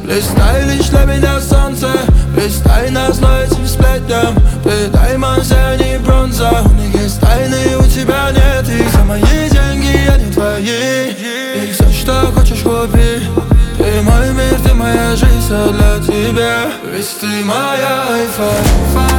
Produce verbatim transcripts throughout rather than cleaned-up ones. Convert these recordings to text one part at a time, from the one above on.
Листай лишь для меня солнце, листай нас, но этим сплетням. Ты даймонд, не бронза. У них есть тайны, у тебя нет их. За мои деньги, я не твои. И все, что хочешь, купи. Ты мой мир, ты моя жизнь, все для тебя. Ведь ты моя айфа.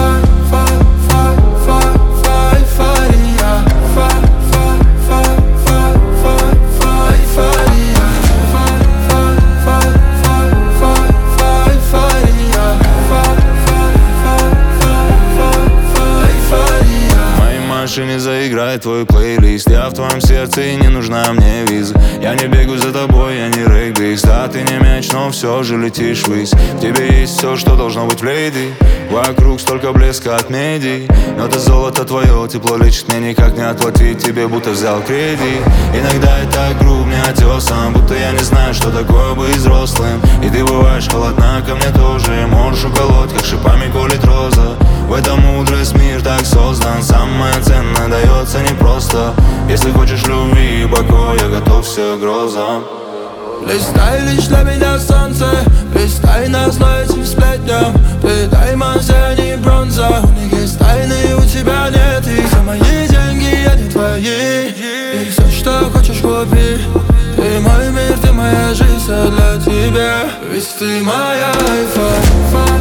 Не заиграй твой плейлист. Я в твоем сердце и не нужна мне виза. Я не бегу за тобой, я не регбист. Да, ты не мяч, но все же летишь ввысь. В тебе есть все, что должно быть в леди. Вокруг столько блеска от меди. Но это золото твое, тепло лечит, мне никак не отплатить. Тебе будто взял кредит. Иногда я так груб, не отесом, будто я не знаю, что такое быть взрослым. И ты бываешь холодна ко мне тоже. Можешь уколоть, как шипами колет роза. В этом мудрость, мир так создан. Самое ценное дается непросто. Если хочешь любви и покоя, готов все грозам. Листай лишь для меня солнце, листай нас, но этим сплетням. Ты даймонд, не бронза. У них есть тайны, у тебя нет их. За мои деньги, я не твои. И все, что хочешь, купи. Ты мой мир, ты моя жизнь, все для тебя. Ведь ты моя айфа.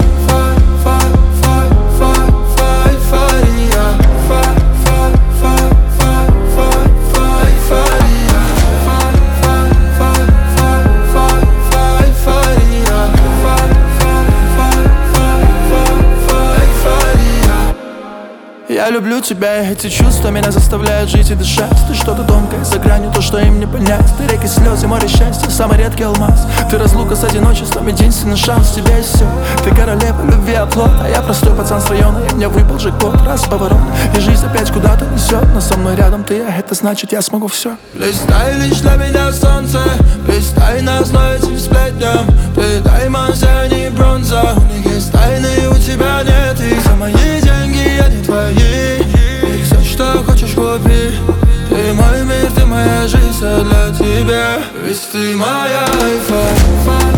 Я люблю тебя, и эти чувства меня заставляют жить и дышать. Ты что-то тонкое, за гранью, то, что им не понять. Ты реки слез и море счастья, самый редкий алмаз. Ты разлука с одиночеством, единственный шанс, в тебе есть все. Ты королева любви, оплот, а я простой пацан с района. И мне выпал джекпот, раз поворот, и жизнь опять куда-то несет. Но со мной рядом ты, а это значит, я смогу все. Листай лишь для меня солнце, листай нас, но этим сплетням. Ты даймонд, не бронза. У них есть тайны, у тебя нет их. За мои деньги, я не твои. И все, что хочешь, купи. Ты мой мир, ты моя жизнь, все для тебя. Ведь ты моя айфа.